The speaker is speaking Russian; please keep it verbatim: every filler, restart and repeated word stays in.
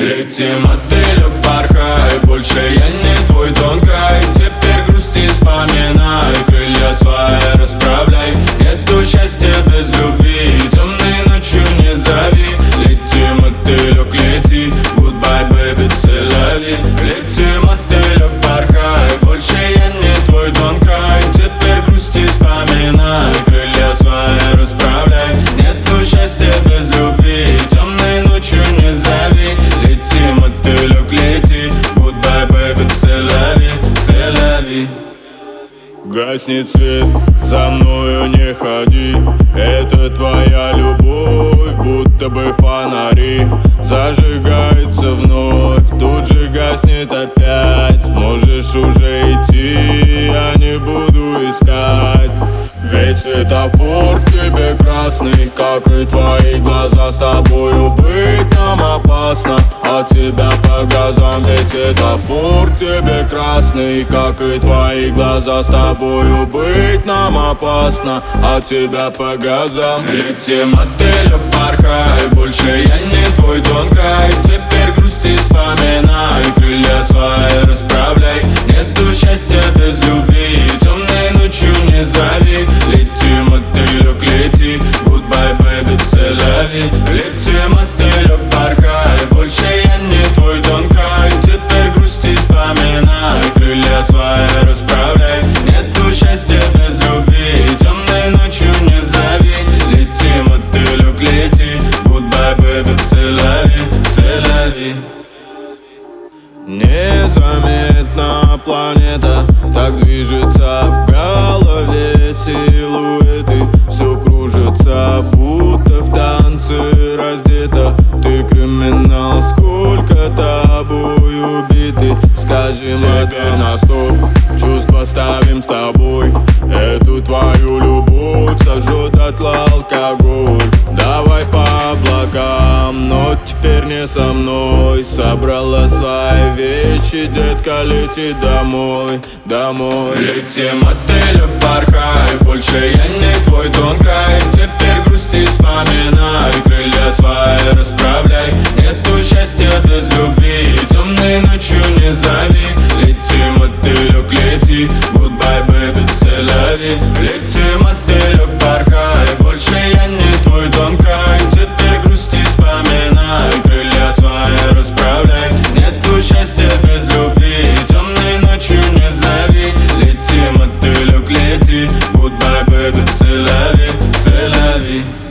Лети, мотылек, порхай, больше я не твой дон край. Теперь грусти, вспоминай, крылья свои расправляй. Нету счастья без любви, темной ночью не зови. Лети, мотылек, лети, goodbye, baby, c'est la vie. Лети, мотылек, порхай, больше я не твой дон край. Теперь грусти, вспоминай, крылья свои расправляй. Нету счастья без любви, темной ночью не зови. Лети, мотылек, лети, goodbye, baby, c'est la vie, c'est la vie. Гаснет свет, за мною не ходи. Это твоя любовь, будто бы фонари. Зажигается вновь, тут же гаснет опять. Можешь уже идти, я не буду искать. Ведь светофор тебе красный, как и твои глаза. С тобою быть нам опасно, от тебя по газам. Ведь светофор тебе красный, как и твои глаза. С тобою быть нам опасно, от тебя по газам. Лети, мотылек, порхай, больше я не твой дон край. Теперь грусти, вспоминай, крылья свои расправляй. Нету счастья без любви, темной ночью не зови. Лети, мотылек, лети, goodbye, baby, c'est la vie. Лети, мотылек, порхай, больше я не твой дон край. Теперь грусти, вспоминай, крылья свои расправляй. Нету счастья без любви, темной ночью не зови. Лети, мотылек, лети, goodbye, baby, c'est la vie, c'est la vie. Незаметно планета так движется, в голове силуэты все кружится, будто в танце раздета. Ты криминал, сколько тобой убиты. Скажи, теперь на стоп, чувства ставим с тобой. Эту твою любовь сожжет дотла алкоголь. Давай по облакам, но теперь не со мной. Собрала свои вещи, детка, лети домой, домой. Лети, мотылек, порхай, больше я не твой дон край. Теперь грусти, вспоминай, крылья свои расправляй. Нету счастья без любви, темной ночью не зови. Лети, мотылек, лети, goodbye, baby, c'est la vie. Лети, мотылек, порхай, больше я не твой дон край. Теперь грусти, вспоминай, крылья свои расправляй. Нету счастья без любви, темной ночью не зови. Лети, мотылек, лети, goodbye, baby, c'est la vie, c'est la vie.